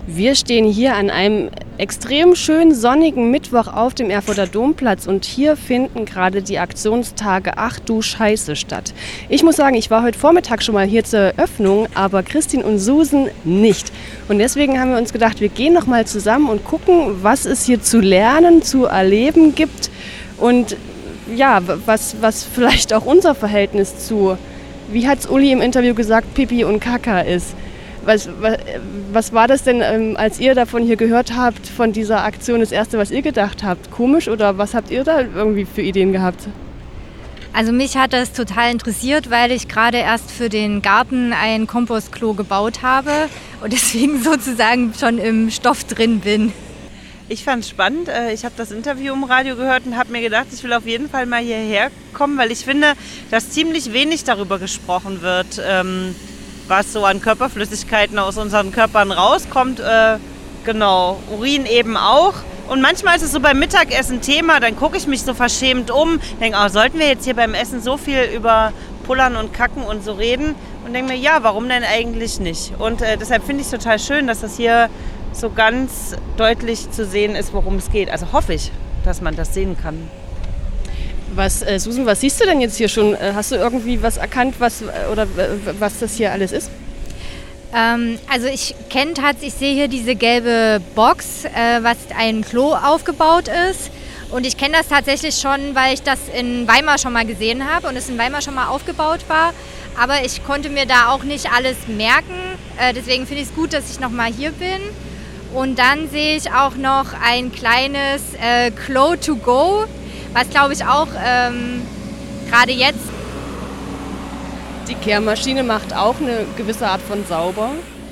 Wir stehen hier an einem extrem schön sonnigen Mittwoch auf dem Erfurter Domplatz und hier finden gerade die Aktionstage Ach du Scheiße statt. Ich muss sagen, ich war heute Vormittag schon mal hier zur Eröffnung, aber Christine und Susan nicht. Und deswegen haben wir uns gedacht, wir gehen noch mal zusammen und gucken, was es hier zu lernen, zu erleben gibt und ja, was vielleicht auch unser Verhältnis zu, wie hat es Uli im Interview gesagt, Pipi und Kaka ist. Was war das denn, als ihr davon hier gehört habt, von dieser Aktion, das Erste, was ihr gedacht habt? Komisch oder was habt ihr da irgendwie für Ideen gehabt? Also mich hat das total interessiert, weil ich gerade erst für den Garten ein Kompostklo gebaut habe und deswegen sozusagen schon im Stoff drin bin. Ich fand es spannend. Ich habe das Interview im Radio gehört und habe mir gedacht, ich will auf jeden Fall mal hierher kommen, weil ich finde, dass ziemlich wenig darüber gesprochen wird, was so an Körperflüssigkeiten aus unseren Körpern rauskommt. Genau, Urin eben auch. Und manchmal ist es so beim Mittagessen Thema, dann gucke ich mich so verschämt um, denke, sollten wir jetzt hier beim Essen so viel über Pullern und Kacken und so reden? Und denke mir, ja, warum denn eigentlich nicht? Und deshalb finde ich es total schön, dass das hier so ganz deutlich zu sehen ist, worum es geht. Also hoffe ich, dass man das sehen kann. Susan, was siehst du denn jetzt hier schon? Hast du irgendwie was erkannt, was das hier alles ist? Also ich sehe hier diese gelbe Box, was ein Klo aufgebaut ist. Und ich kenne das tatsächlich schon, weil ich das in Weimar schon mal gesehen habe und es in Weimar schon mal aufgebaut war. Aber ich konnte mir da auch nicht alles merken. Deswegen finde ich es gut, dass ich noch mal hier bin. Und dann sehe ich auch noch ein kleines Klo to go, was glaube ich auch gerade jetzt. Die Kehrmaschine macht auch eine gewisse Art von sauber.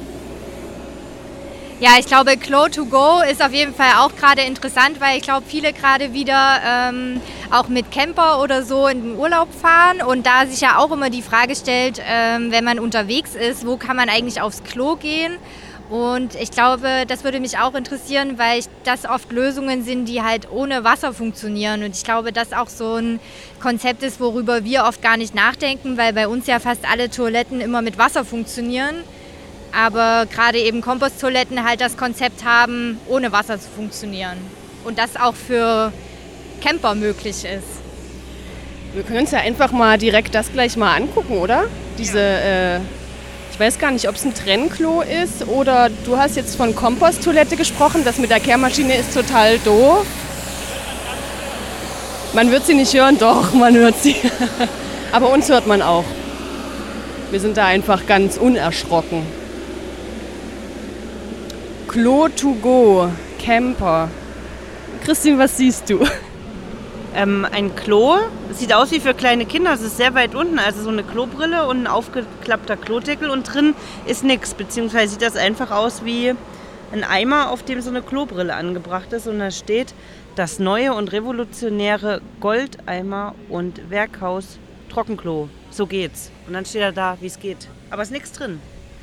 Ja, ich glaube, Klo to go ist auf jeden Fall auch gerade interessant, weil ich glaube, viele gerade wieder auch mit Camper oder so in den Urlaub fahren und da sich ja auch immer die Frage stellt, wenn man unterwegs ist, wo kann man eigentlich aufs Klo gehen? Und ich glaube, das würde mich auch interessieren, weil das oft Lösungen sind, die halt ohne Wasser funktionieren. Und ich glaube, das auch so ein Konzept ist, worüber wir oft gar nicht nachdenken, weil bei uns ja fast alle Toiletten immer mit Wasser funktionieren. Aber gerade eben Komposttoiletten halt das Konzept haben, ohne Wasser zu funktionieren. Und das auch für Camper möglich ist. Wir können uns ja einfach mal direkt das gleich mal angucken, oder? Ich weiß gar nicht, ob es ein Trennklo ist oder du hast jetzt von Komposttoilette gesprochen. Das mit der Kehrmaschine ist total doof. Man wird sie nicht hören, doch, man hört sie. Aber uns hört man auch. Wir sind da einfach ganz unerschrocken. Klo to go, Camper. Christine, was siehst du? Ein Klo, es sieht aus wie für kleine Kinder, es ist sehr weit unten, also so eine Klobrille und ein aufgeklappter Klodeckel und drin ist nichts, beziehungsweise sieht das einfach aus wie ein Eimer, auf dem so eine Klobrille angebracht ist und da steht das neue und revolutionäre Goldeimer- und Werkhaus Trockenklo, so geht's. Und dann steht da, wie es geht, aber es ist nichts drin.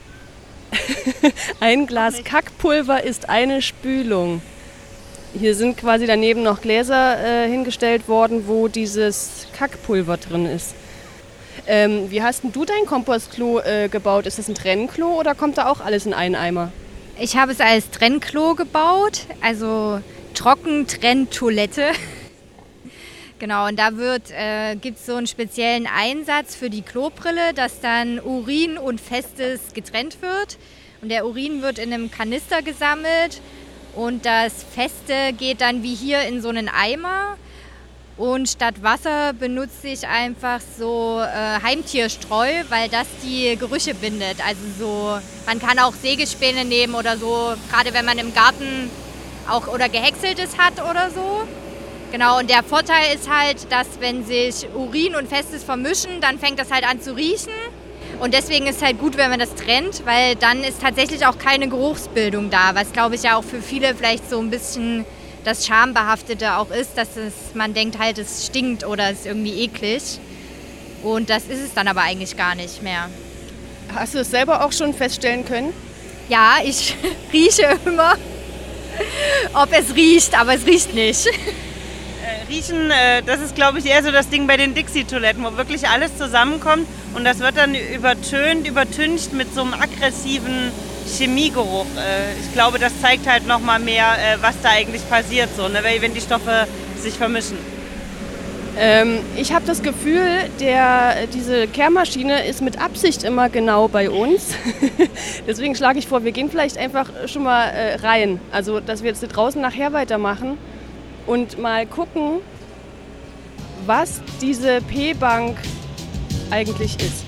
Ein Glas Kackpulver ist eine Spülung. Hier sind quasi daneben noch Gläser hingestellt worden, wo dieses Kackpulver drin ist. Wie hast denn du dein Kompostklo gebaut? Ist das ein Trennklo oder kommt da auch alles in einen Eimer? Ich habe es als Trennklo gebaut, also Trockentrenntoilette. Genau, und da gibt es so einen speziellen Einsatz für die Klobrille, dass dann Urin und Festes getrennt wird. Und der Urin wird in einem Kanister gesammelt. Und das Feste geht dann wie hier in so einen Eimer. Und statt Wasser benutze ich einfach so Heimtierstreu, weil das die Gerüche bindet. Also so, man kann auch Sägespäne nehmen oder so, gerade wenn man im Garten auch oder Gehäckseltes hat oder so. Genau, und der Vorteil ist halt, dass wenn sich Urin und Festes vermischen, dann fängt das halt an zu riechen. Und deswegen ist es halt gut, wenn man das trennt, weil dann ist tatsächlich auch keine Geruchsbildung da, was glaube ich ja auch für viele vielleicht so ein bisschen das Schambehaftete auch ist, dass man denkt halt, es stinkt oder es ist irgendwie eklig. Und das ist es dann aber eigentlich gar nicht mehr. Hast du es selber auch schon feststellen können? Ja, ich rieche immer, ob es riecht, aber es riecht nicht. Riechen, das ist glaube ich eher so das Ding bei den Dixie-Toiletten, wo wirklich alles zusammenkommt und das wird dann übertüncht mit so einem aggressiven Chemiegeruch. Ich glaube, das zeigt halt nochmal mehr, was da eigentlich passiert, so, ne? Wenn die Stoffe sich vermischen. Ich habe das Gefühl, diese Kehrmaschine ist mit Absicht immer genau bei uns. Deswegen schlage ich vor, wir gehen vielleicht einfach schon mal rein. Also, dass wir jetzt hier draußen nachher weitermachen und mal gucken, was diese P-Bank eigentlich ist.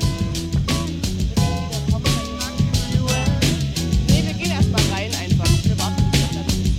Nee, wir gehen erst mal rein einfach. Wir warten, bis das da ist.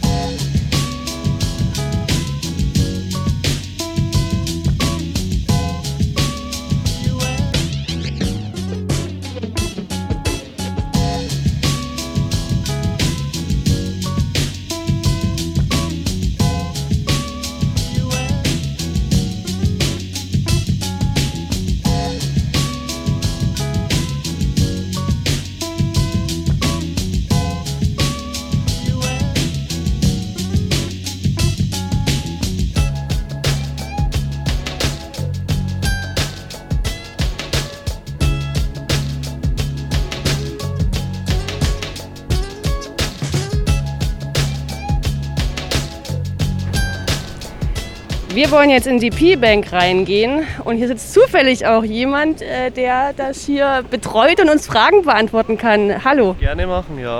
Wir wollen jetzt in die P-Bank reingehen und hier sitzt zufällig auch jemand, der das hier betreut und uns Fragen beantworten kann. Hallo. Gerne machen, ja.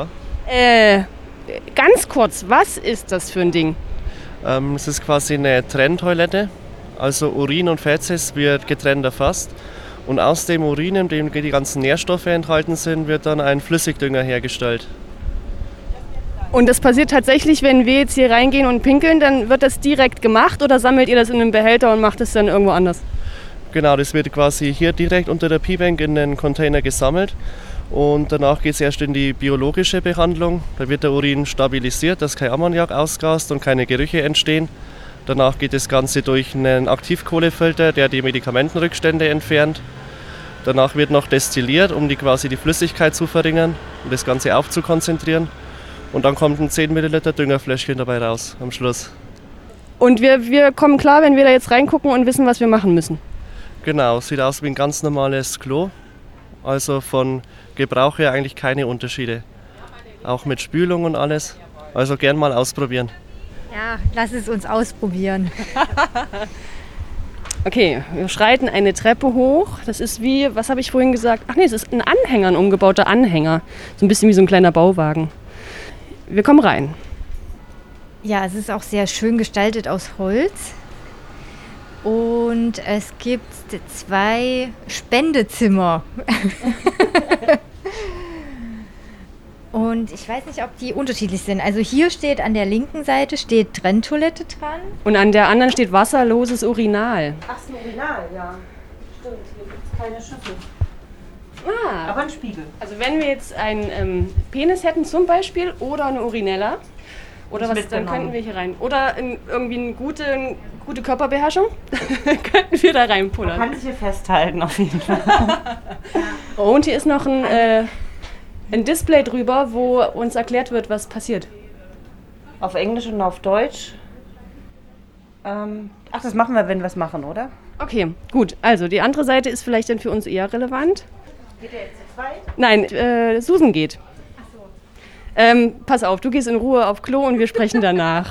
Ganz kurz, was ist das für ein Ding? Es ist quasi eine Trenntoilette, also Urin und Fäzes wird getrennt erfasst und aus dem Urin, in dem die ganzen Nährstoffe enthalten sind, wird dann ein Flüssigdünger hergestellt. Und das passiert tatsächlich, wenn wir jetzt hier reingehen und pinkeln, dann wird das direkt gemacht oder sammelt ihr das in einem Behälter und macht es dann irgendwo anders? Genau, das wird quasi hier direkt unter der P-Bank in den Container gesammelt und danach geht es erst in die biologische Behandlung. Da wird der Urin stabilisiert, dass kein Ammoniak ausgast und keine Gerüche entstehen. Danach geht das Ganze durch einen Aktivkohlefilter, der die Medikamentenrückstände entfernt. Danach wird noch destilliert, um quasi die Flüssigkeit zu verringern und das Ganze aufzukonzentrieren. Und dann kommt ein 10 Milliliter Düngerfläschchen dabei raus am Schluss. Und wir kommen klar, wenn wir da jetzt reingucken und wissen, was wir machen müssen. Genau, sieht aus wie ein ganz normales Klo. Also von Gebrauch her eigentlich keine Unterschiede. Auch mit Spülung und alles. Also gern mal ausprobieren. Ja, lass es uns ausprobieren. Okay, wir schreiten eine Treppe hoch. Das ist wie, was habe ich vorhin gesagt? Ach nee, es ist ein Anhänger, ein umgebauter Anhänger. So ein bisschen wie so ein kleiner Bauwagen. Wir kommen rein. Ja, es ist auch sehr schön gestaltet aus Holz. Und es gibt 2 Spendezimmer. Und ich weiß nicht, ob die unterschiedlich sind. Also hier steht an der linken Seite Trenntoilette dran. Und an der anderen steht wasserloses Urinal. Ach, ist ein Urinal, ja. Stimmt, hier gibt es keine Schüssel. Ah, Aber ein Spiegel. also wenn wir jetzt einen Penis hätten zum Beispiel oder eine Urinella, oder was, dann könnten wir hier rein. Oder irgendwie eine gute Körperbeherrschung, könnten wir da reinpullern. Man kann sich hier festhalten auf jeden Fall. Oh, und hier ist noch ein Display drüber, wo uns erklärt wird, was passiert. Auf Englisch und auf Deutsch. Ach, das machen wir, wenn wir es machen, oder? Okay, gut. Also die andere Seite ist vielleicht dann für uns eher relevant. Geht der jetzt zu zweit? Nein, Susan geht. Ach so. Pass auf, du gehst in Ruhe auf Klo und wir sprechen danach.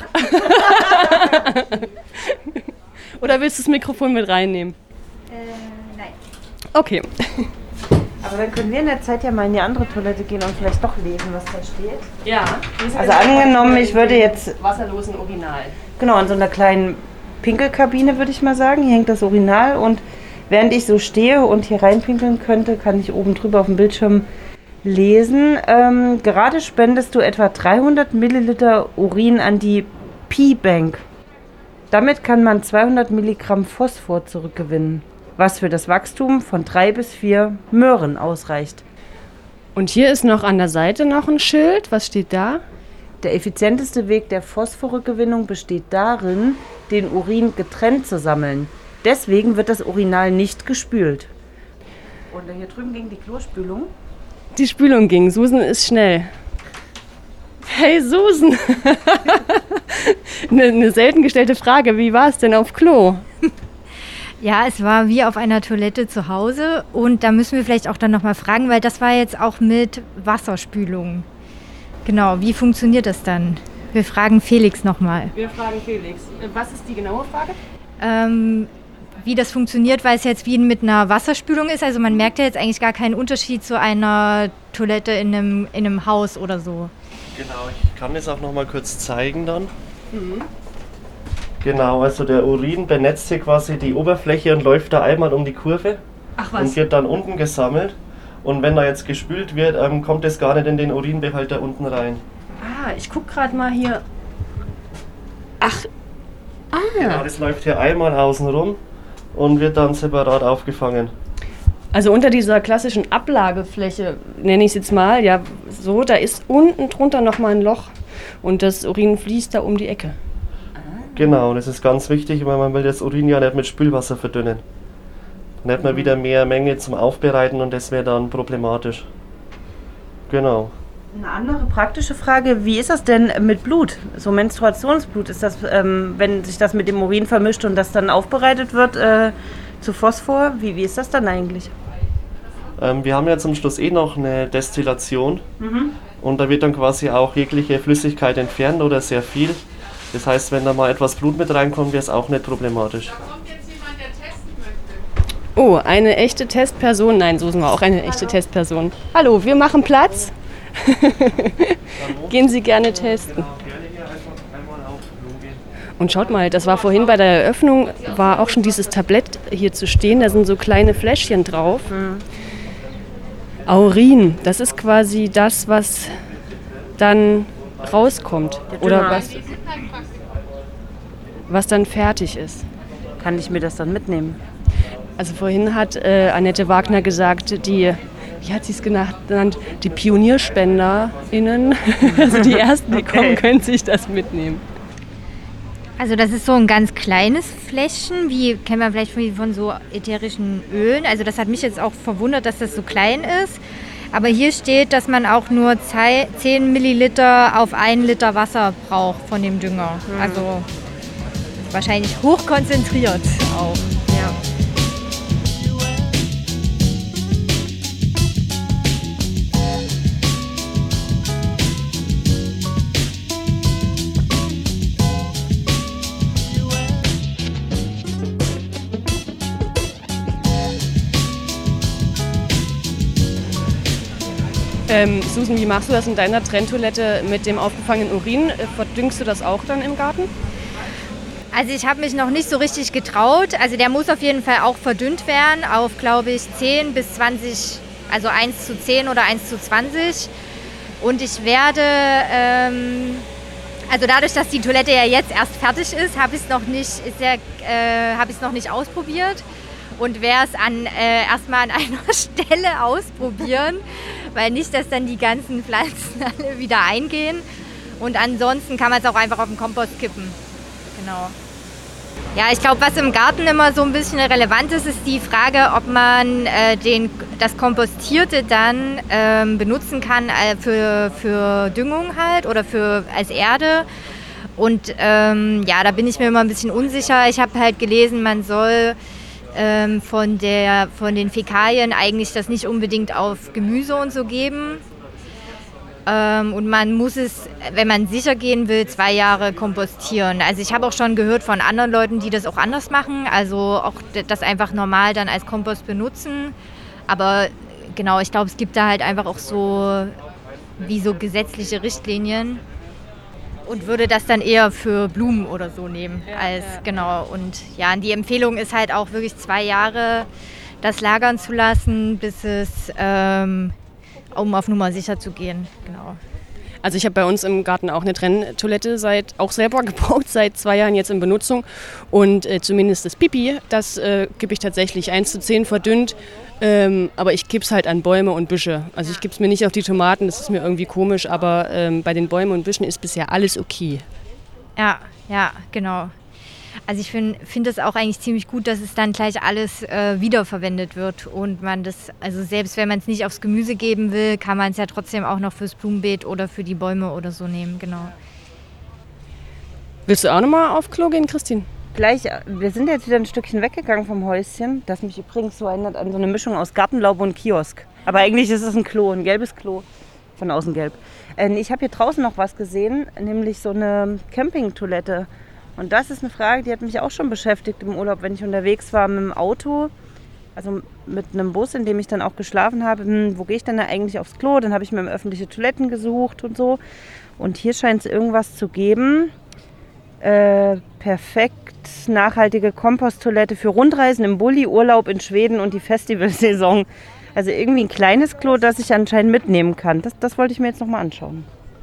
Oder willst du das Mikrofon mit reinnehmen? Nein. Okay. Aber dann können wir in der Zeit ja mal in die andere Toilette gehen und vielleicht doch lesen, was da steht. Ja. Also angenommen, ich würde jetzt... Wasserlosen Urinal. Genau, an so einer kleinen Pinkelkabine würde ich mal sagen. Hier hängt das Urinal und während ich so stehe und hier reinpinkeln könnte, kann ich oben drüber auf dem Bildschirm lesen. Gerade spendest du etwa 300 Milliliter Urin an die P-Bank. Damit kann man 200 Milligramm Phosphor zurückgewinnen, was für das Wachstum von 3 bis 4 Möhren ausreicht. Und hier ist noch an der Seite noch ein Schild. Was steht da? Der effizienteste Weg der Phosphorgewinnung besteht darin, den Urin getrennt zu sammeln. Deswegen wird das Urinal nicht gespült. Und hier drüben ging die Klospülung. Die Spülung ging. Susan ist schnell. Hey Susan! eine selten gestellte Frage. Wie war es denn auf Klo? Ja, es war wie auf einer Toilette zu Hause und da müssen wir vielleicht auch dann nochmal fragen, weil das war jetzt auch mit Wasserspülung. Genau, wie funktioniert das dann? Wir fragen Felix nochmal. Wir fragen Felix. Was ist die genaue Frage? Wie das funktioniert, weil es jetzt wie mit einer Wasserspülung ist. Also man merkt ja jetzt eigentlich gar keinen Unterschied zu einer Toilette in einem Haus oder so. Genau, ich kann das auch noch mal kurz zeigen dann. Genau, also der Urin benetzt hier quasi die Oberfläche und läuft da einmal um die Kurve. Ach was. Und wird dann unten gesammelt. Und wenn da jetzt gespült wird, kommt es gar nicht in den Urinbehälter unten rein. Ah, ich guck gerade mal hier. Ach. Genau, das läuft hier einmal außen rum und wird dann separat aufgefangen. Also unter dieser klassischen Ablagefläche, nenne ich es jetzt mal, ja so, da ist unten drunter nochmal ein Loch und das Urin fließt da um die Ecke. Genau, das ist ganz wichtig, weil man will das Urin ja nicht mit Spülwasser verdünnen. Dann hat man wieder mehr Menge zum Aufbereiten und das wäre dann problematisch. Genau. Eine andere praktische Frage, wie ist das denn mit Blut? So Menstruationsblut, ist das, wenn sich das mit dem Urin vermischt und das dann aufbereitet wird zu Phosphor, wie ist das dann eigentlich? Wir haben ja zum Schluss noch eine Destillation und da wird dann quasi auch jegliche Flüssigkeit entfernt oder sehr viel. Das heißt, wenn da mal etwas Blut mit reinkommt, wäre es auch nicht problematisch. Oh, eine echte Testperson. Nein, Susan war auch eine echte Testperson. Hallo, wir machen Platz. Gehen Sie gerne testen. Und schaut mal, das war vorhin bei der Eröffnung, war auch schon dieses Tablett hier zu stehen. Da sind so kleine Fläschchen drauf. Aurin, das ist quasi das, was dann rauskommt. Oder was dann fertig ist. Kann ich mir das dann mitnehmen? Also vorhin hat Annette Wagner gesagt, wie hat sie es genannt, die Pionierspender*innen, also die Ersten, die kommen, können sich das mitnehmen. Also das ist so ein ganz kleines Fläschchen, wie kennen wir vielleicht von so ätherischen Ölen. Also das hat mich jetzt auch verwundert, dass das so klein ist. Aber hier steht, dass man auch nur 10 Milliliter auf 1 Liter Wasser braucht von dem Dünger. Also wahrscheinlich hochkonzentriert auch. Ja. Susan, wie machst du das in deiner Trenntoilette mit dem aufgefangenen Urin? Verdüngst du das auch dann im Garten? Also ich habe mich noch nicht so richtig getraut. Also der muss auf jeden Fall auch verdünnt werden auf, glaube ich, 10 bis 20, also 1:10 oder 1:20. Und ich werde, also dadurch, dass die Toilette ja jetzt erst fertig ist, habe ich es noch nicht ausprobiert. Und werde es erstmal an einer Stelle ausprobieren, weil nicht, dass dann die ganzen Pflanzen alle wieder eingehen. Und ansonsten kann man es auch einfach auf den Kompost kippen. Genau. Ja, ich glaube, was im Garten immer so ein bisschen relevant ist, ist die Frage, ob man das Kompostierte dann benutzen kann für Düngung halt oder als Erde. Und ja, da bin ich mir immer ein bisschen unsicher. Ich habe halt gelesen, man soll von den Fäkalien eigentlich das nicht unbedingt auf Gemüse und so geben. Und man muss es, wenn man sicher gehen will, 2 Jahre kompostieren. Also ich habe auch schon gehört von anderen Leuten, die das auch anders machen. Also auch das einfach normal dann als Kompost benutzen. Aber genau, ich glaube, es gibt da halt einfach auch so gesetzliche Richtlinien. Und würde das dann eher für Blumen oder so nehmen. Genau. Und ja, die Empfehlung ist halt auch wirklich 2 Jahre das lagern zu lassen, bis es, um auf Nummer sicher zu gehen. Genau. Also ich habe bei uns im Garten auch eine Trenntoilette auch selber gebaut, seit 2 Jahren jetzt in Benutzung. Und zumindest das Pipi, das gebe ich tatsächlich 1:10 verdünnt. Aber ich gebe es halt an Bäume und Büsche. Also ich gebe es mir nicht auf die Tomaten, das ist mir irgendwie komisch, aber bei den Bäumen und Büschen ist bisher alles okay. Ja, genau. Also ich finde es auch eigentlich ziemlich gut, dass es dann gleich alles wiederverwendet wird und man das, also selbst wenn man es nicht aufs Gemüse geben will, kann man es ja trotzdem auch noch fürs Blumenbeet oder für die Bäume oder so nehmen, genau. Willst du auch nochmal auf Klo gehen, Christine? wir sind jetzt wieder ein Stückchen weggegangen vom Häuschen, das mich übrigens so erinnert an so eine Mischung aus Gartenlaube und Kiosk. Aber eigentlich ist es ein Klo, ein gelbes Klo, von außen gelb. Ich habe hier draußen noch was gesehen, nämlich so eine Campingtoilette. Und das ist eine Frage, die hat mich auch schon beschäftigt im Urlaub, wenn ich unterwegs war mit dem Auto, also mit einem Bus, in dem ich dann auch geschlafen habe. Wo gehe ich denn da eigentlich aufs Klo? Dann habe ich mir öffentliche Toiletten gesucht und so. Und hier scheint es irgendwas zu geben. Perfekt nachhaltige Komposttoilette für Rundreisen im Bulli-Urlaub in Schweden und die Festivalsaison. Also irgendwie ein kleines Klo, das ich anscheinend mitnehmen kann. Das wollte ich mir jetzt nochmal anschauen.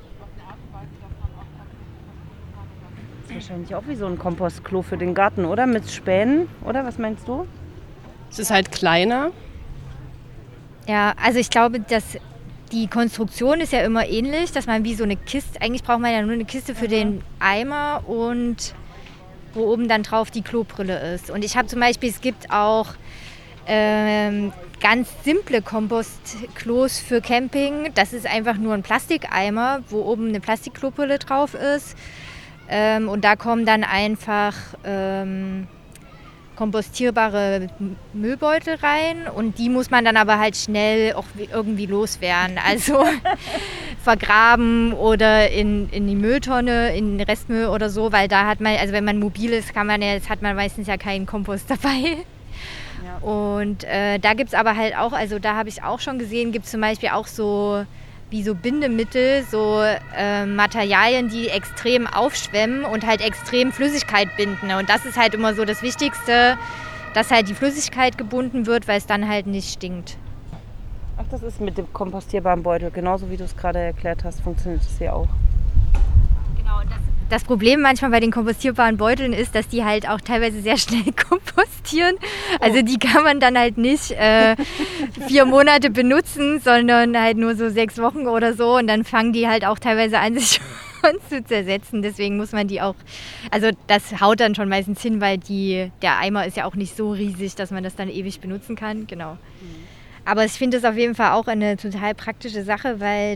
Das ist wahrscheinlich auch wie so ein Kompostklo für den Garten, oder? Mit Spänen, oder? Was meinst du? Es ist halt kleiner. Ja, also ich glaube, dass die Konstruktion ist ja immer ähnlich, dass man wie so eine Kiste, eigentlich braucht man ja nur eine Kiste für den Eimer und wo oben dann drauf die Klobrille ist. Und ich habe zum Beispiel, es gibt auch ganz simple Kompostklos für Camping. Das ist einfach nur ein Plastikeimer, wo oben eine Plastikklobrille drauf ist. Und da kommen dann einfach kompostierbare Müllbeutel rein und die muss man dann aber halt schnell auch irgendwie loswerden. Also vergraben oder in die Mülltonne, in den Restmüll oder so, weil da hat man, also wenn man mobil ist, hat man meistens ja keinen Kompost dabei. Ja. Und da gibt es aber halt auch, also da habe ich auch schon gesehen, gibt es zum Beispiel auch so wie so Bindemittel, so Materialien, die extrem aufschwemmen und halt extrem Flüssigkeit binden. Und das ist halt immer so das Wichtigste, dass halt die Flüssigkeit gebunden wird, weil es dann halt nicht stinkt. Ach, das ist mit dem kompostierbaren Beutel, genauso wie du es gerade erklärt hast, funktioniert das hier auch. Genau, das Problem manchmal bei den kompostierbaren Beuteln ist, dass die halt auch teilweise sehr schnell kompostieren. Also die kann man dann halt nicht 4 Monate benutzen, sondern halt nur so 6 Wochen oder so. Und dann fangen die halt auch teilweise an, sich schon zu zersetzen. Deswegen muss man die auch, also das haut dann schon meistens hin, weil der Eimer ist ja auch nicht so riesig, dass man das dann ewig benutzen kann. Genau. Aber ich finde es auf jeden Fall auch eine total praktische Sache, weil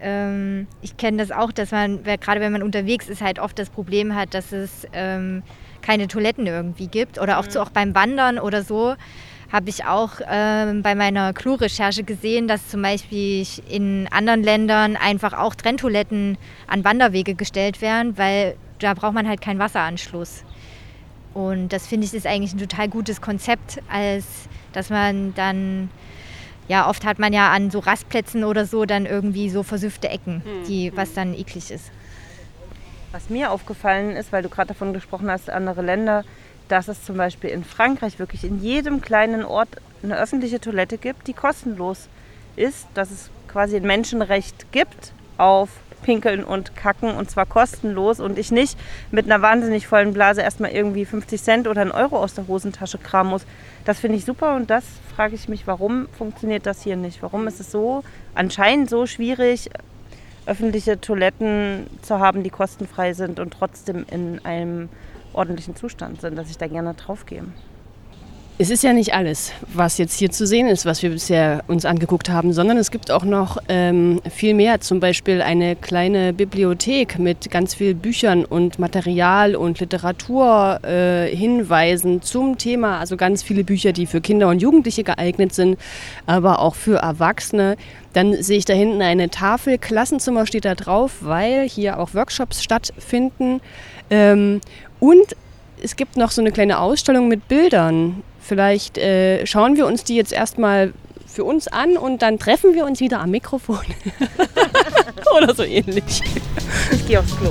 ich kenne das auch, dass man, gerade wenn man unterwegs ist, halt oft das Problem hat, dass es keine Toiletten irgendwie gibt. Oder auch beim Wandern oder so habe ich auch bei meiner Klo-Recherche gesehen, dass zum Beispiel in anderen Ländern einfach auch Trenntoiletten an Wanderwege gestellt werden, weil da braucht man halt keinen Wasseranschluss. Und das finde ich ist eigentlich ein total gutes Konzept, als dass man dann... Ja, oft hat man ja an so Rastplätzen oder so dann irgendwie so versüffte Ecken, was dann eklig ist. Was mir aufgefallen ist, weil du gerade davon gesprochen hast, andere Länder, dass es zum Beispiel in Frankreich wirklich in jedem kleinen Ort eine öffentliche Toilette gibt, die kostenlos ist, dass es quasi ein Menschenrecht gibt auf Pinkeln und Kacken und zwar kostenlos und ich nicht mit einer wahnsinnig vollen Blase erstmal irgendwie 50 Cent oder 1 Euro aus der Hosentasche kramen muss. Das finde ich super und das frage ich mich, warum funktioniert das hier nicht? Warum ist es so anscheinend so schwierig, öffentliche Toiletten zu haben, die kostenfrei sind und trotzdem in einem ordentlichen Zustand sind, dass ich da gerne drauf gehe? Es ist ja nicht alles, was jetzt hier zu sehen ist, was wir bisher uns angeguckt haben, sondern es gibt auch noch viel mehr, zum Beispiel eine kleine Bibliothek mit ganz vielen Büchern und Material und Literaturhinweisen zum Thema, also ganz viele Bücher, die für Kinder und Jugendliche geeignet sind, aber auch für Erwachsene. Dann sehe ich da hinten eine Tafel, Klassenzimmer steht da drauf, weil hier auch Workshops stattfinden und es gibt noch so eine kleine Ausstellung mit Bildern. Vielleicht schauen wir uns die jetzt erstmal für uns an und dann treffen wir uns wieder am Mikrofon. Oder so ähnlich. Ich gehe aufs Klo.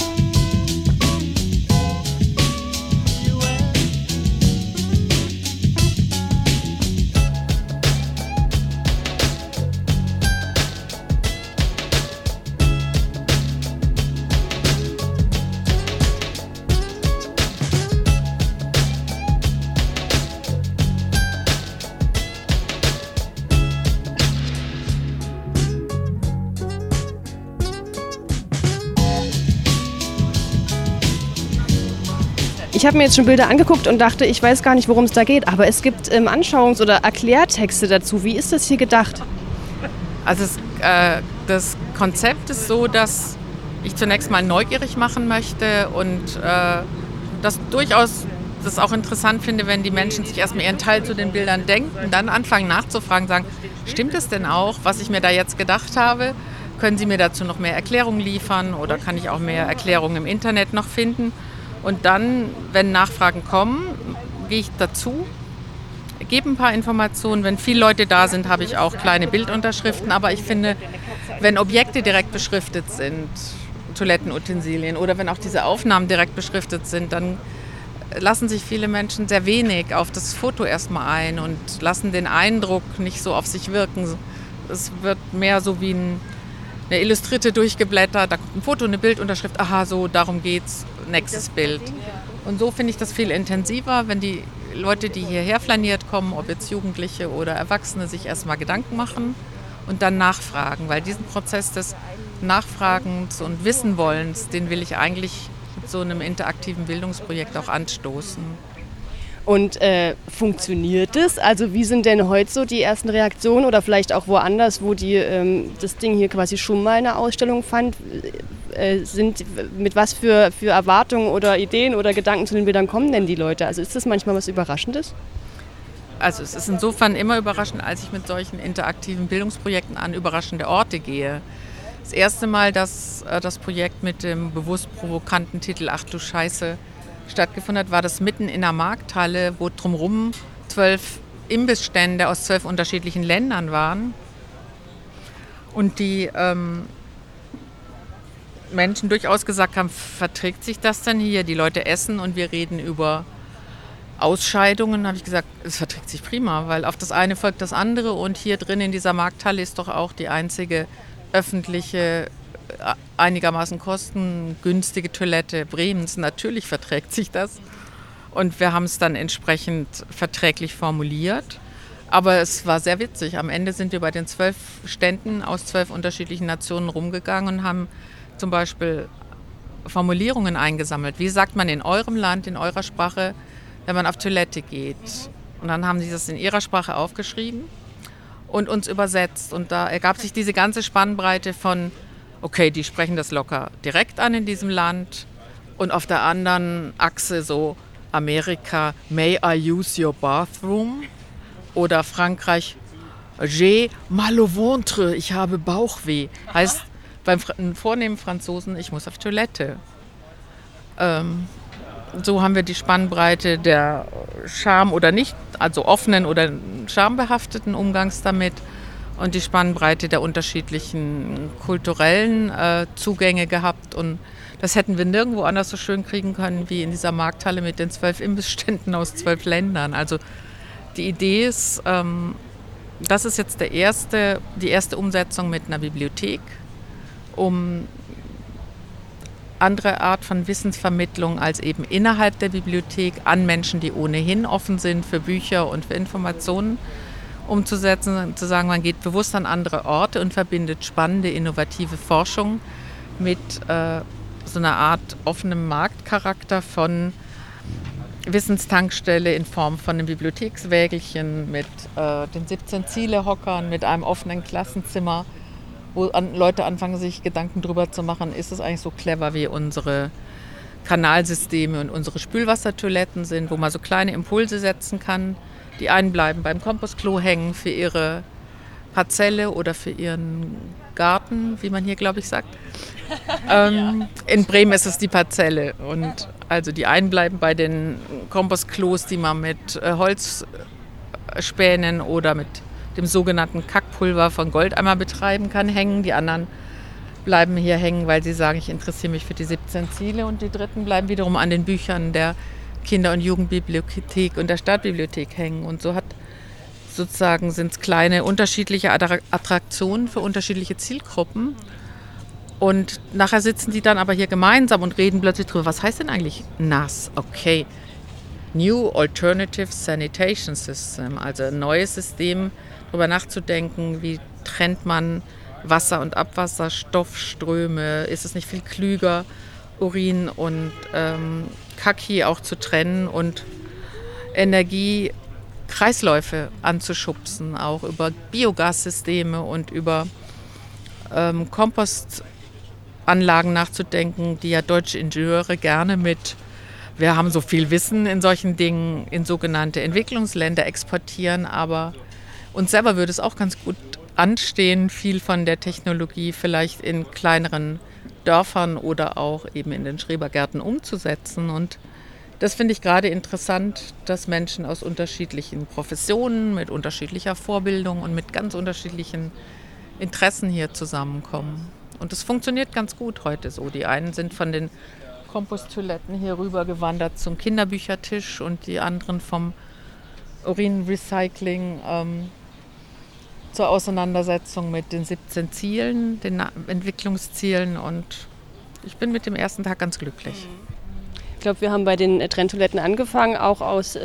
Ich habe mir jetzt schon Bilder angeguckt und dachte, ich weiß gar nicht, worum es da geht, aber es gibt Anschauungs- oder Erklärtexte dazu. Wie ist das hier gedacht? Also das Konzept ist so, dass ich zunächst mal neugierig machen möchte und das durchaus das auch interessant finde, wenn die Menschen sich erstmal ihren Teil zu den Bildern denken, dann anfangen nachzufragen, sagen, stimmt es denn auch, was ich mir da jetzt gedacht habe? Können Sie mir dazu noch mehr Erklärungen liefern oder kann ich auch mehr Erklärungen im Internet noch finden? Und dann, wenn Nachfragen kommen, gehe ich dazu, gebe ein paar Informationen. Wenn viele Leute da sind, habe ich auch kleine Bildunterschriften. Aber ich finde, wenn Objekte direkt beschriftet sind, Toilettenutensilien oder wenn auch diese Aufnahmen direkt beschriftet sind, dann lassen sich viele Menschen sehr wenig auf das Foto erstmal ein und lassen den Eindruck nicht so auf sich wirken. Es wird mehr so wie eine Illustrierte durchgeblättert, da kommt ein Foto, eine Bildunterschrift, aha, so, darum geht's, nächstes Bild. Und so finde ich das viel intensiver, wenn die Leute, die hierher flaniert kommen, ob jetzt Jugendliche oder Erwachsene, sich erstmal Gedanken machen und dann nachfragen, weil diesen Prozess des Nachfragens und Wissenwollens, den will ich eigentlich mit so einem interaktiven Bildungsprojekt auch anstoßen. Und funktioniert es? Also wie sind denn heute so die ersten Reaktionen oder vielleicht auch woanders, wo das Ding hier quasi schon mal eine Ausstellung fand? Mit was für Erwartungen oder Ideen oder Gedanken zu den Bildern kommen denn die Leute? Also ist das manchmal was Überraschendes? Also es ist insofern immer überraschend, als ich mit solchen interaktiven Bildungsprojekten an überraschende Orte gehe. Das erste Mal, dass das Projekt mit dem bewusst provokanten Titel Ach du Scheiße stattgefunden hat, war das mitten in der Markthalle, wo drumherum 12 Imbissstände aus 12 unterschiedlichen Ländern waren. Und die Menschen durchaus gesagt haben, verträgt sich das denn hier? Die Leute essen und wir reden über Ausscheidungen. Da habe ich gesagt, es verträgt sich prima, weil auf das eine folgt das andere. Und hier drin in dieser Markthalle ist doch auch die einzige öffentliche, einigermaßen kostengünstige Toilette Bremens. Natürlich verträgt sich das. Und wir haben es dann entsprechend verträglich formuliert. Aber es war sehr witzig. Am Ende sind wir bei den 12 Ständen aus 12 unterschiedlichen Nationen rumgegangen und haben zum Beispiel Formulierungen eingesammelt. Wie sagt man in eurem Land, in eurer Sprache, wenn man auf Toilette geht? Und dann haben sie das in ihrer Sprache aufgeschrieben und uns übersetzt. Und da ergab sich diese ganze Spannbreite von, okay, die sprechen das locker direkt an in diesem Land. Und auf der anderen Achse so Amerika, may I use your bathroom? Oder Frankreich, j'ai mal au ventre, ich habe Bauchweh. Heißt beim vornehmen Franzosen, ich muss auf Toilette. So haben wir die Spannbreite der Scham oder nicht, also offenen oder schambehafteten Umgangs damit und die Spannbreite der unterschiedlichen kulturellen Zugänge gehabt. Und das hätten wir nirgendwo anders so schön kriegen können wie in dieser Markthalle mit den 12 Imbissständen aus 12 Ländern. Also die Idee ist, das ist jetzt die erste Umsetzung mit einer Bibliothek, um andere Art von Wissensvermittlung als eben innerhalb der Bibliothek an Menschen, die ohnehin offen sind für Bücher und für Informationen umzusetzen, zu sagen, man geht bewusst an andere Orte und verbindet spannende, innovative Forschung mit so einer Art offenem Marktcharakter von Wissenstankstelle in Form von einem Bibliothekswägelchen mit den 17 Ziele-Hockern, mit einem offenen Klassenzimmer, wo Leute anfangen, sich Gedanken drüber zu machen, ist es eigentlich so clever, wie unsere Kanalsysteme und unsere Spülwassertoiletten sind, wo man so kleine Impulse setzen kann. Die einen bleiben beim Kompostklo hängen für ihre Parzelle oder für ihren Garten, wie man hier, glaube ich, sagt. In Bremen ist es die Parzelle. Und also die einen bleiben bei den Kompostklos, die man mit Holzspänen oder mit dem sogenannten Kackpulver von Goldeimer betreiben kann, hängen. Die anderen bleiben hier hängen, weil sie sagen, ich interessiere mich für die 17 Ziele. Und die dritten bleiben wiederum an den Büchern der Kinder- und Jugendbibliothek und der Stadtbibliothek hängen. Und so sind es kleine unterschiedliche Attraktionen für unterschiedliche Zielgruppen. Und nachher sitzen die dann aber hier gemeinsam und reden plötzlich drüber, was heißt denn eigentlich NAS? Okay, New Alternative Sanitation System, also ein neues System, darüber nachzudenken, wie trennt man Wasser- und Abwasserstoffströme, ist es nicht viel klüger, Urin und Kaki auch zu trennen und Energiekreisläufe anzuschubsen, auch über Biogassysteme und über Kompostanlagen nachzudenken, die ja deutsche Ingenieure gerne mit wir haben so viel Wissen in solchen Dingen in sogenannte Entwicklungsländer exportieren, aber uns selber würde es auch ganz gut anstehen, viel von der Technologie vielleicht in kleineren Dörfern oder auch eben in den Schrebergärten umzusetzen. Und das finde ich gerade interessant, dass Menschen aus unterschiedlichen Professionen, mit unterschiedlicher Vorbildung und mit ganz unterschiedlichen Interessen hier zusammenkommen. Und es funktioniert ganz gut heute so. Die einen sind von den Komposttoiletten hier rüber gewandert zum Kinderbüchertisch und die anderen vom Urinrecycling zur Auseinandersetzung mit den 17 Zielen, den Entwicklungszielen, und ich bin mit dem ersten Tag ganz glücklich. Ich glaube, wir haben bei den Trenntoiletten angefangen, auch aus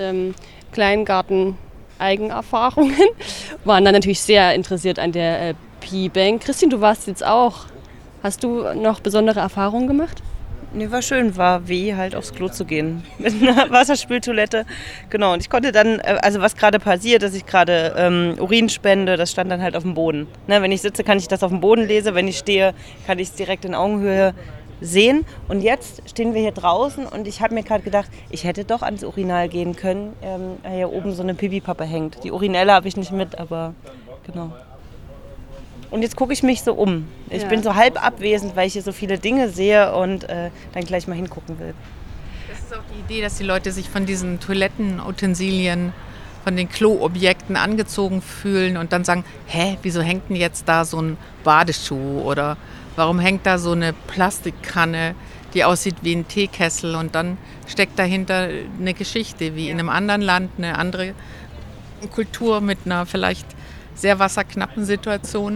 Kleingarten-Eigenerfahrungen. Waren dann natürlich sehr interessiert an der P-Bank. Christine, du warst jetzt auch. Hast du noch besondere Erfahrungen gemacht? Nee, war schön, war weh, halt aufs Klo zu gehen mit einer Wasserspültoilette. Genau, und ich konnte dann, also was gerade passiert, dass ich gerade Urin spende, das stand dann halt auf dem Boden. Ne, wenn ich sitze, kann ich das auf dem Boden lesen, wenn ich stehe, kann ich es direkt in Augenhöhe sehen. Und jetzt stehen wir hier draußen und ich habe mir gerade gedacht, ich hätte doch ans Urinal gehen können. Hier oben so eine Pipi-Pappe hängt. Die Urinelle habe ich nicht mit, aber genau. Und jetzt gucke ich mich so um. Ich bin so halb abwesend, weil ich hier so viele Dinge sehe und dann gleich mal hingucken will. Das ist auch die Idee, dass die Leute sich von diesen Toilettenutensilien, von den Kloobjekten angezogen fühlen und dann sagen, wieso hängt denn jetzt da so ein Badeschuh oder warum hängt da so eine Plastikkanne, die aussieht wie ein Teekessel, und dann steckt dahinter eine Geschichte, wie in einem anderen Land, eine andere Kultur mit einer vielleicht sehr wasserknappen Situation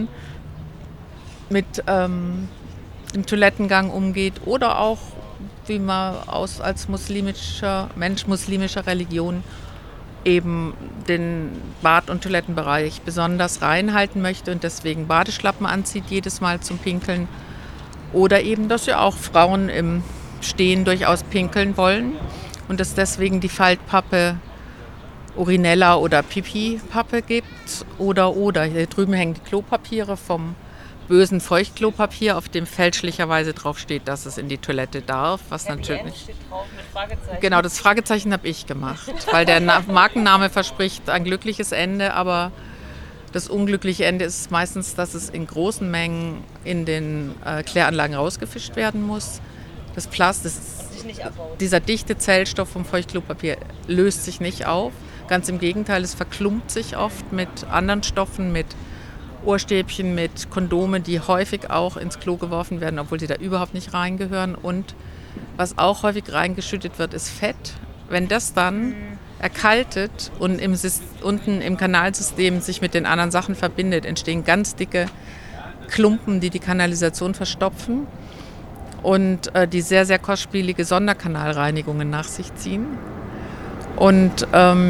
mit dem Toilettengang umgeht oder auch, wie man als muslimischer Mensch, muslimischer Religion eben den Bad- und Toilettenbereich besonders reinhalten möchte und deswegen Badeschlappen anzieht jedes Mal zum Pinkeln. Oder eben, dass ja auch Frauen im Stehen durchaus pinkeln wollen und es deswegen die Faltpappe Urinella oder Pipi-Pappe gibt. Oder. Hier drüben hängen die Klopapiere vom bösen Feuchtklopapier, auf dem fälschlicherweise drauf steht, dass es in die Toilette darf. Was natürlich steht drauf mit Fragezeichen. Genau, das Fragezeichen habe ich gemacht, weil der Markenname verspricht ein glückliches Ende, aber das unglückliche Ende ist meistens, dass es in großen Mengen in den Kläranlagen rausgefischt werden muss. Das Plastik, dieser dichte Zellstoff vom Feuchtklopapier löst sich nicht auf. Ganz im Gegenteil, es verklumpt sich oft mit anderen Stoffen, mit Ohrstäbchen, mit Kondomen, die häufig auch ins Klo geworfen werden, obwohl sie da überhaupt nicht reingehören. Und was auch häufig reingeschüttet wird, ist Fett. Wenn das dann erkaltet und unten im Kanalsystem sich mit den anderen Sachen verbindet, entstehen ganz dicke Klumpen, die die Kanalisation verstopfen und die sehr, sehr kostspielige Sonderkanalreinigungen nach sich ziehen. Und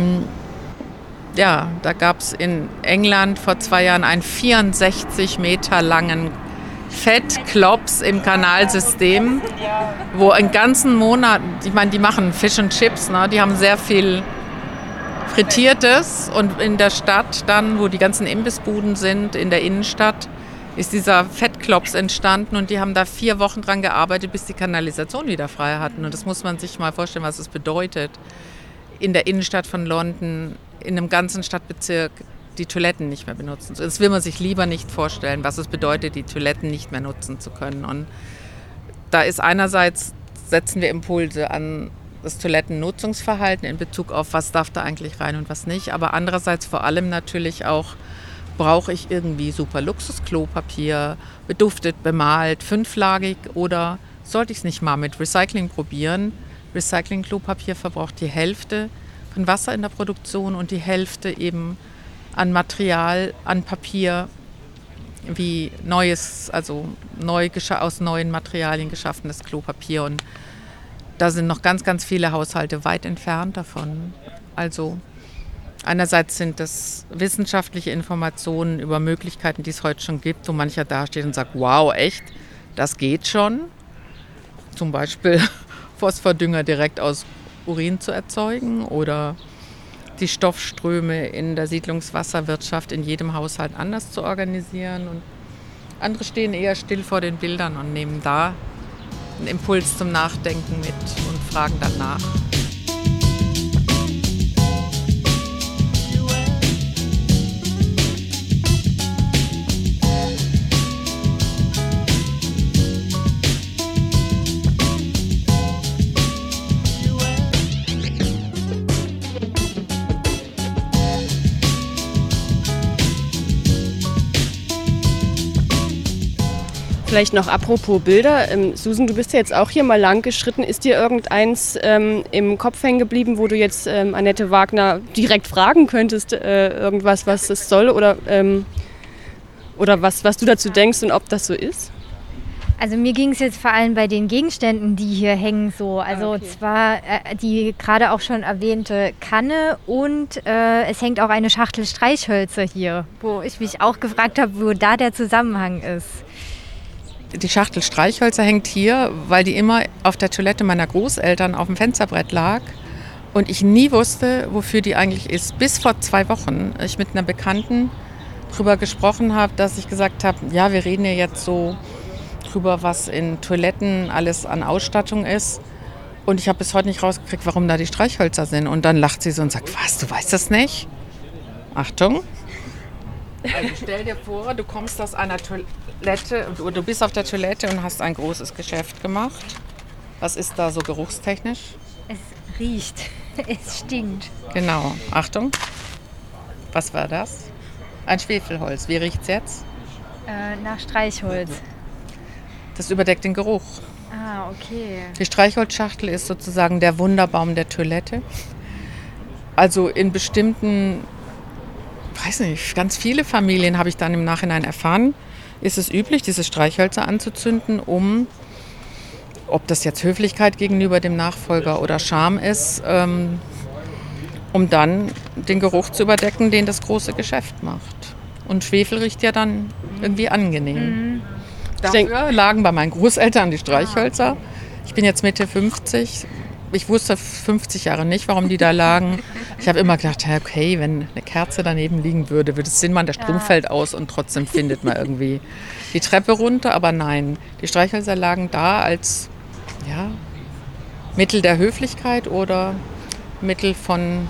da gab es in England vor 2 Jahren einen 64 Meter langen Fettklops im Kanalsystem, wo einen ganzen Monat, ich meine, die machen Fish and Chips, ne? Die haben sehr viel Frittiertes, und in der Stadt dann, wo die ganzen Imbissbuden sind, in der Innenstadt, ist dieser Fettklops entstanden und die haben da 4 Wochen dran gearbeitet, bis die Kanalisation wieder frei hatten. Und das muss man sich mal vorstellen, was es bedeutet, in der Innenstadt von London, in einem ganzen Stadtbezirk die Toiletten nicht mehr benutzen. Das will man sich lieber nicht vorstellen, was es bedeutet, die Toiletten nicht mehr nutzen zu können. Und da ist einerseits, setzen wir Impulse an das Toilettennutzungsverhalten in Bezug auf, was darf da eigentlich rein und was nicht. Aber andererseits vor allem natürlich auch, brauche ich irgendwie super Luxusklopapier, beduftet, bemalt, 5-lagig, oder sollte ich es nicht mal mit Recycling probieren? Recycling-Klopapier verbraucht die Hälfte von Wasser in der Produktion und die Hälfte eben an Material, an Papier, wie neues, also aus neuen Materialien geschaffenes Klopapier. Und da sind noch ganz, ganz viele Haushalte weit entfernt davon. Also einerseits sind das wissenschaftliche Informationen über Möglichkeiten, die es heute schon gibt, wo mancher dasteht und sagt, wow, echt, das geht schon. Zum Beispiel Phosphordünger direkt aus Urin zu erzeugen oder die Stoffströme in der Siedlungswasserwirtschaft in jedem Haushalt anders zu organisieren. Und andere stehen eher still vor den Bildern und nehmen da einen Impuls zum Nachdenken mit und fragen dann nach. Vielleicht noch apropos Bilder. Susan, du bist ja jetzt auch hier mal lang geschritten. Ist dir irgendeins im Kopf hängen geblieben, wo du jetzt Annette Wagner direkt fragen könntest, irgendwas, was es soll oder was du dazu denkst und ob das so ist? Also mir ging es jetzt vor allem bei den Gegenständen, die hier hängen, so. Also zwar die gerade auch schon erwähnte Kanne und es hängt auch eine Schachtel Streichhölzer hier, wo ich mich auch gefragt habe, wo da der Zusammenhang ist. Die Schachtel Streichhölzer hängt hier, weil die immer auf der Toilette meiner Großeltern auf dem Fensterbrett lag und ich nie wusste, wofür die eigentlich ist. Bis vor 2 Wochen ich mit einer Bekannten drüber gesprochen habe, dass ich gesagt habe, ja, wir reden ja jetzt so drüber, was in Toiletten alles an Ausstattung ist. Und ich habe bis heute nicht rausgekriegt, warum da die Streichhölzer sind. Und dann lacht sie so und sagt, was, du weißt das nicht? Achtung. Also stell dir vor, du kommst aus einer Toilette, du bist auf der Toilette und hast ein großes Geschäft gemacht. Was ist da so geruchstechnisch? Es riecht, es stinkt. Genau, Achtung. Was war das? Ein Schwefelholz. Wie riecht es jetzt? Nach Streichholz. Das überdeckt den Geruch. Ah, okay. Die Streichholzschachtel ist sozusagen der Wunderbaum der Toilette. Also in bestimmten, weiß nicht, ganz viele Familien habe ich dann im Nachhinein erfahren, ist es üblich, diese Streichhölzer anzuzünden, ob das jetzt Höflichkeit gegenüber dem Nachfolger oder Scham ist, um dann den Geruch zu überdecken, den das große Geschäft macht. Und Schwefel riecht ja dann irgendwie angenehm. Mhm. Dafür lagen bei meinen Großeltern die Streichhölzer. Ich bin jetzt Mitte 50. Ich wusste 50 Jahre nicht, warum die da lagen. Ich habe immer gedacht, okay, wenn eine Kerze daneben liegen würde, würde es Sinn machen, der Strom fällt aus und trotzdem findet man irgendwie die Treppe runter. Aber nein, die Streichhölzer lagen da als Mittel der Höflichkeit oder Mittel von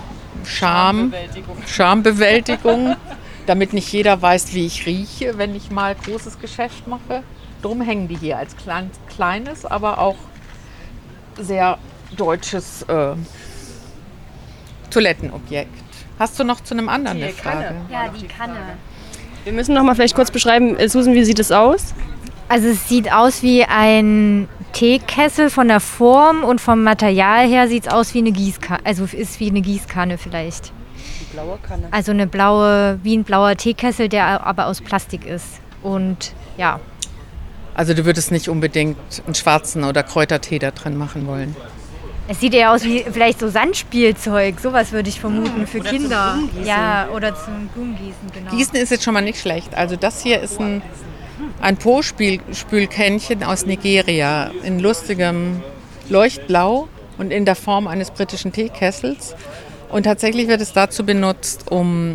Schambewältigung, damit nicht jeder weiß, wie ich rieche, wenn ich mal großes Geschäft mache. Drum hängen die hier als kleines, aber auch sehr deutsches Toilettenobjekt. Hast du noch zu einem anderen eine Frage? Ja, die Kanne. Wir müssen noch mal vielleicht kurz beschreiben, Susan, wie sieht es aus? Also es sieht aus wie ein Teekessel von der Form und vom Material her sieht es aus wie eine Gießkanne, also ist wie eine Gießkanne vielleicht. Die blaue Kanne. Also wie ein blauer Teekessel, der aber aus Plastik ist. Und ja. Also du würdest nicht unbedingt einen schwarzen oder Kräutertee da drin machen wollen? Es sieht eher aus wie vielleicht so Sandspielzeug, sowas würde ich vermuten für oder Kinder. Zum Blumengießen. Ja, oder zum Blumengießen, genau. Gießen ist jetzt schon mal nicht schlecht. Also das hier ist ein Po-Spülkännchen aus Nigeria in lustigem Leuchtblau und in der Form eines britischen Teekessels. Und tatsächlich wird es dazu benutzt, um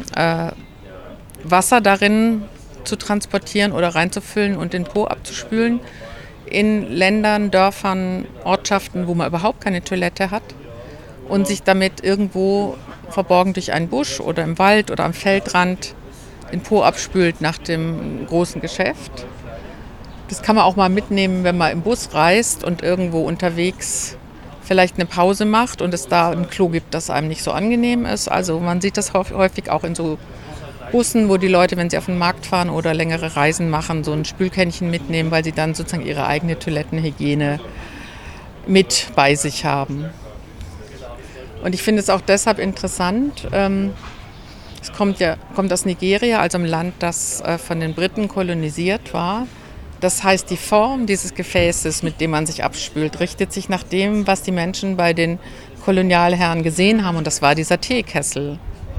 Wasser darin zu transportieren oder reinzufüllen und den Po abzuspülen. In Ländern, Dörfern, Ortschaften, wo man überhaupt keine Toilette hat und sich damit irgendwo verborgen durch einen Busch oder im Wald oder am Feldrand den Po abspült nach dem großen Geschäft. Das kann man auch mal mitnehmen, wenn man im Bus reist und irgendwo unterwegs vielleicht eine Pause macht und es da ein Klo gibt, das einem nicht so angenehm ist. Also man sieht das häufig auch in so Bussen, wo die Leute, wenn sie auf den Markt fahren oder längere Reisen machen, so ein Spülkännchen mitnehmen, weil sie dann sozusagen ihre eigene Toilettenhygiene mit bei sich haben. Und ich finde es auch deshalb interessant, es kommt aus Nigeria, also einem Land, das von den Briten kolonisiert war. Das heißt, die Form dieses Gefäßes, mit dem man sich abspült, richtet sich nach dem, was die Menschen bei den Kolonialherren gesehen haben. Und das war dieser Teekessel.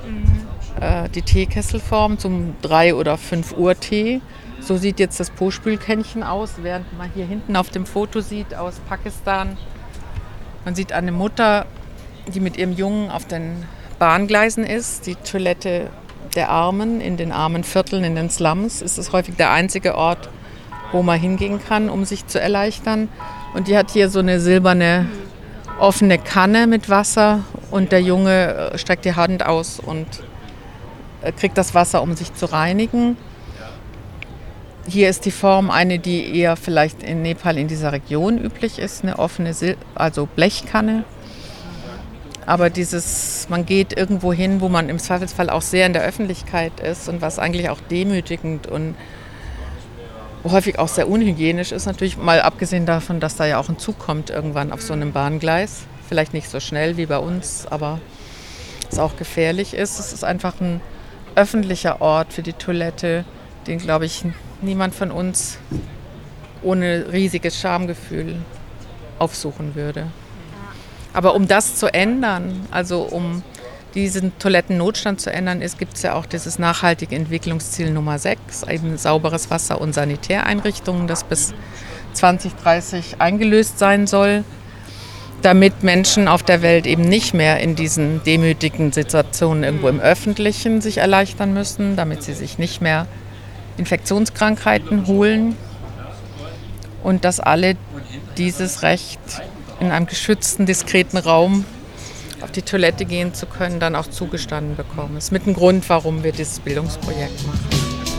Die Teekesselform zum 3 oder 5 Uhr Tee. So sieht jetzt das Po-Spülkännchen aus, während man hier hinten auf dem Foto sieht aus Pakistan. Man sieht eine Mutter, die mit ihrem Jungen auf den Bahngleisen ist. Die Toilette der Armen in den armen Vierteln, in den Slums, ist es häufig der einzige Ort, wo man hingehen kann, um sich zu erleichtern. Und die hat hier so eine silberne offene Kanne mit Wasser und der Junge streckt die Hand aus und kriegt das Wasser, um sich zu reinigen. Hier ist die Form eine, die eher vielleicht in Nepal in dieser Region üblich ist, eine offene also Blechkanne. Aber man geht irgendwo hin, wo man im Zweifelsfall auch sehr in der Öffentlichkeit ist und was eigentlich auch demütigend und häufig auch sehr unhygienisch ist. Natürlich mal abgesehen davon, dass da ja auch ein Zug kommt irgendwann auf so einem Bahngleis. Vielleicht nicht so schnell wie bei uns, aber es auch gefährlich ist. Es ist einfach ein öffentlicher Ort für die Toilette, den, glaube ich, niemand von uns ohne riesiges Schamgefühl aufsuchen würde. Aber um das zu ändern, also um diesen Toilettennotstand zu ändern, gibt es ja auch dieses nachhaltige Entwicklungsziel Nummer 6, eben sauberes Wasser und Sanitäreinrichtungen, das bis 2030 eingelöst sein soll, damit Menschen auf der Welt eben nicht mehr in diesen demütigen Situationen irgendwo im Öffentlichen sich erleichtern müssen, damit sie sich nicht mehr Infektionskrankheiten holen und dass alle dieses Recht in einem geschützten, diskreten Raum auf die Toilette gehen zu können, dann auch zugestanden bekommen. Das ist mit ein Grund, warum wir dieses Bildungsprojekt machen.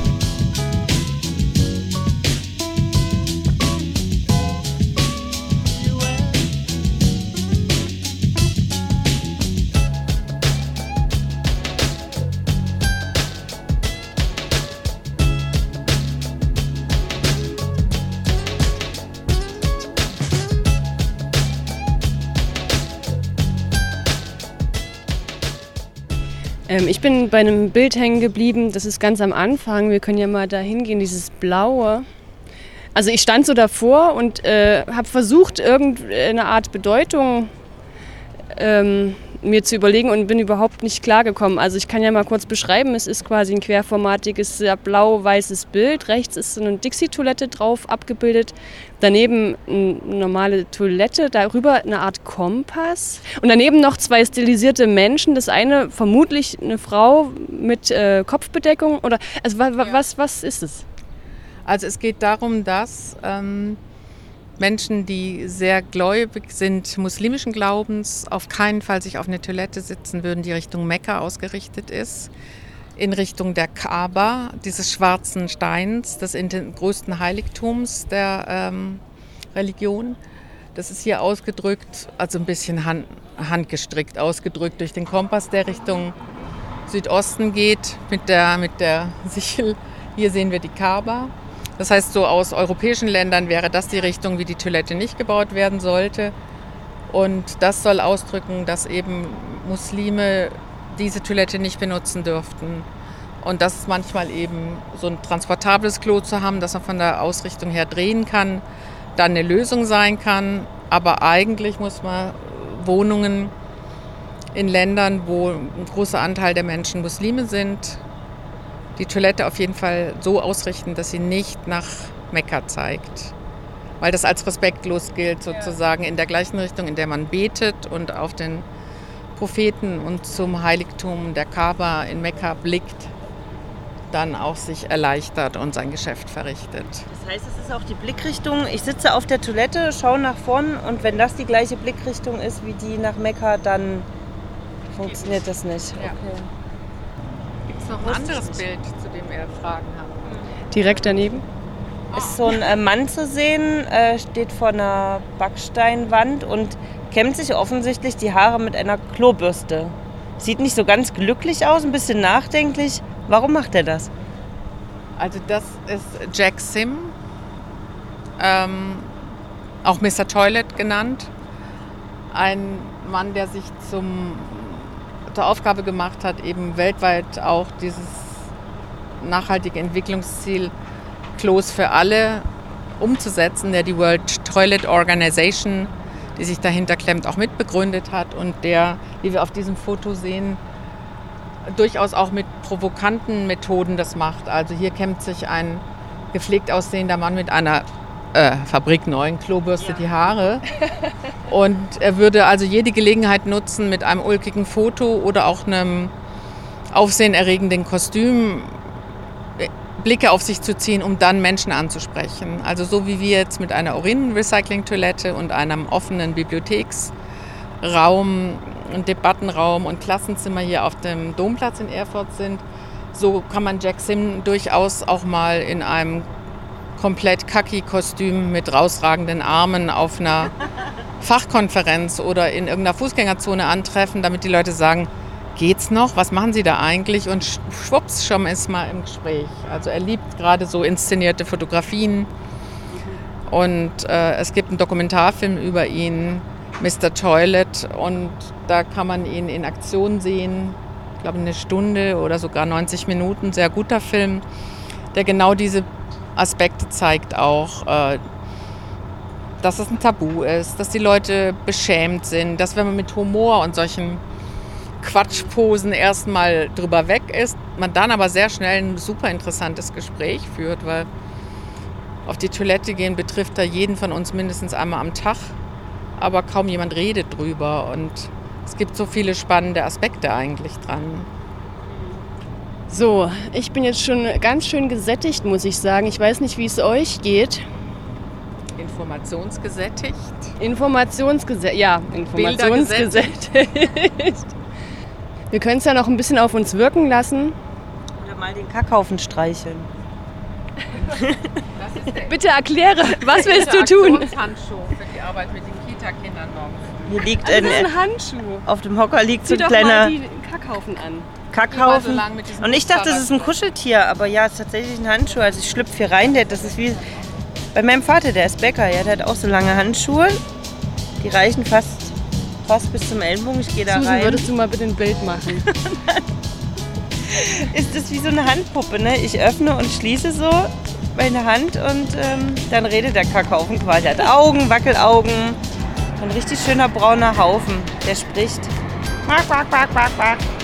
Ich bin bei einem Bild hängen geblieben, das ist ganz am Anfang. Wir können ja mal da hingehen, dieses Blaue. Also ich stand so davor und habe versucht, irgendeine Art Bedeutung mir zu überlegen und bin überhaupt nicht klargekommen. Also ich kann ja mal kurz beschreiben, es ist quasi ein querformatiges, blau-weißes Bild. Rechts ist so eine Dixie-Toilette drauf abgebildet, daneben eine normale Toilette, darüber eine Art Kompass und daneben noch zwei stilisierte Menschen. Das eine vermutlich eine Frau mit Kopfbedeckung oder also was ist es? Also es geht darum, dass Menschen, die sehr gläubig sind, muslimischen Glaubens, auf keinen Fall sich auf eine Toilette sitzen würden, die Richtung Mekka ausgerichtet ist, in Richtung der Kaaba, dieses schwarzen Steins, des größten Heiligtums der Religion. Das ist hier ausgedrückt, also ein bisschen handgestrickt ausgedrückt durch den Kompass, der Richtung Südosten geht mit der Sichel. Hier sehen wir die Kaaba. Das heißt, so aus europäischen Ländern wäre das die Richtung, wie die Toilette nicht gebaut werden sollte. Und das soll ausdrücken, dass eben Muslime diese Toilette nicht benutzen dürften. Und dass es manchmal eben so ein transportables Klo zu haben, das man von der Ausrichtung her drehen kann, dann eine Lösung sein kann. Aber eigentlich muss man Wohnungen in Ländern, wo ein großer Anteil der Menschen Muslime sind, die Toilette auf jeden Fall so ausrichten, dass sie nicht nach Mekka zeigt. Weil das als respektlos gilt, sozusagen in der gleichen Richtung, in der man betet und auf den Propheten und zum Heiligtum der Kaaba in Mekka blickt, dann auch sich erleichtert und sein Geschäft verrichtet. Das heißt, es ist auch die Blickrichtung, ich sitze auf der Toilette, schaue nach vorn und wenn das die gleiche Blickrichtung ist wie die nach Mekka, dann funktioniert das nicht. Ja. Okay. Gibt es noch ein anderes Bild, zu dem ihr Fragen habt? Direkt daneben? Ist so ein Mann zu sehen, steht vor einer Backsteinwand und kämmt sich offensichtlich die Haare mit einer Klobürste. Sieht nicht so ganz glücklich aus, ein bisschen nachdenklich. Warum macht er das? Also das ist Jack Sim, auch Mr. Toilet genannt. Ein Mann, der sich zur Aufgabe gemacht hat, eben weltweit auch dieses nachhaltige Entwicklungsziel Klos für alle umzusetzen, der die World Toilet Organization, die sich dahinter klemmt, auch mitbegründet hat und der, wie wir auf diesem Foto sehen, durchaus auch mit provokanten Methoden das macht. Also hier kämmt sich ein gepflegt aussehender Mann mit einer fabrikneuen Klobürste die Haare. Und er würde also jede Gelegenheit nutzen, mit einem ulkigen Foto oder auch einem aufsehenerregenden Kostüm Blicke auf sich zu ziehen, um dann Menschen anzusprechen. Also so wie wir jetzt mit einer Urin-Recycling-Toilette und einem offenen Bibliotheksraum und Debattenraum und Klassenzimmer hier auf dem Domplatz in Erfurt sind, so kann man Jack Sim durchaus auch mal in einem komplett Kaki-Kostüm mit rausragenden Armen auf einer Fachkonferenz oder in irgendeiner Fußgängerzone antreffen, damit die Leute sagen, geht's noch? Was machen Sie da eigentlich? Und schwupps, schon ist mal im Gespräch. Also er liebt gerade so inszenierte Fotografien. Und es gibt einen Dokumentarfilm über ihn, Mr. Toilet. Und da kann man ihn in Aktion sehen. Ich glaube, 1 Stunde oder sogar 90 Minuten. Sehr guter Film, der genau diese Aspekte zeigt auch. Dass es ein Tabu ist, dass die Leute beschämt sind, dass wenn man mit Humor und solchen Quatschposen erstmal drüber weg ist, man dann aber sehr schnell ein super interessantes Gespräch führt, weil auf die Toilette gehen betrifft da jeden von uns mindestens einmal am Tag, aber kaum jemand redet drüber und es gibt so viele spannende Aspekte eigentlich dran. So, ich bin jetzt schon ganz schön gesättigt, muss ich sagen. Ich weiß nicht, wie es euch geht. Informationsgesättigt? Informationsgesättigt. Wir können es ja noch ein bisschen auf uns wirken lassen. Oder mal den Kackhaufen streicheln. Bitte erkläre, was willst du tun? Handschuh für die Arbeit mit den Kita-Kindern morgen. Hier liegt das ist ein Handschuh. Auf dem Hocker liegt so Sieh ein doch mal kleiner den Kackhaufen an. Kackhaufen. Und ich dachte, das ist ein Kuscheltier, aber ja, es ist tatsächlich ein Handschuh. Also ich schlüpfe hier rein, das ist wie bei meinem Vater, der ist Bäcker, ja, der hat auch so lange Handschuhe. Die reichen fast bis zum Ellenbogen. Ich gehe da Susan, rein. würdest du mal bitte ein Bild machen? Ist das wie so eine Handpuppe, ne? Ich öffne und schließe so meine Hand und dann redet der Kackhaufen quasi. Er hat Augen, Wackelaugen. Ein richtig schöner brauner Haufen, der spricht. Quack, quack, quack, quack, quack.